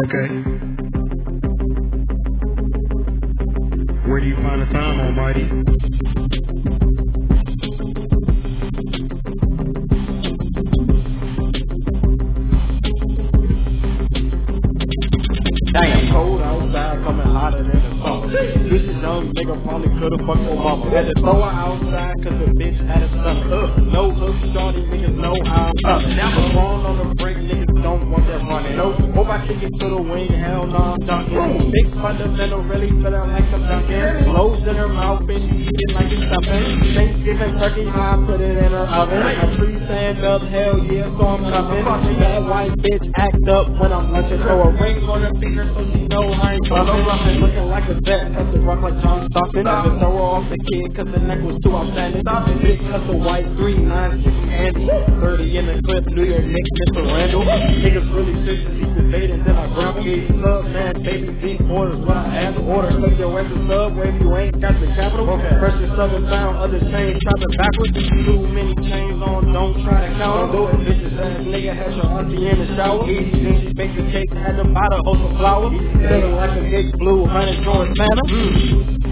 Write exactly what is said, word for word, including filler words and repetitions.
Okay. Where do you find the time, Almighty? Damn, cold outside, coming hotter than the summer. This is young nigga probably could've fucked your mama. Had to throw her outside cause the bitch had a stomach. Uh, no hook, shorty, niggas know how I'm coming. Now I'm wrong on the break, niggas don't want that running. No, hope I kick it to the wing, hell no, I'm dunking. Big fundamental, really feeling like I'm dunking. Blows in her mouth and she eating like it's stuffing. Thanksgiving turkey, I put it in her oven. A tree stand up, hell yeah, so I'm coming. That white bitch act up when I'm lunching. Throw a ring on her finger so she know I ain't bumping. Looking like a vet, has to rock like John Stockton. I just throw her off the kid cause the neck was too outstanding. Big cuss a white three, nine, six, Andy. thirty in the clip, New York Knicks, Mister Randall. Niggas really seriously debating, then I grab a sub, man, baby, deep orders, what I had to order. Click your ass a sub, where you ain't got the capital. Pressure southern bound, other chains, trapping backwards. Too many chains on, don't try to count. Do it, bitches ass nigga, had your auntie in the shower. Easy, then she baked the cake, had to buy the host of flowers. Feeling like a big blue, honey, George Manor. Mm.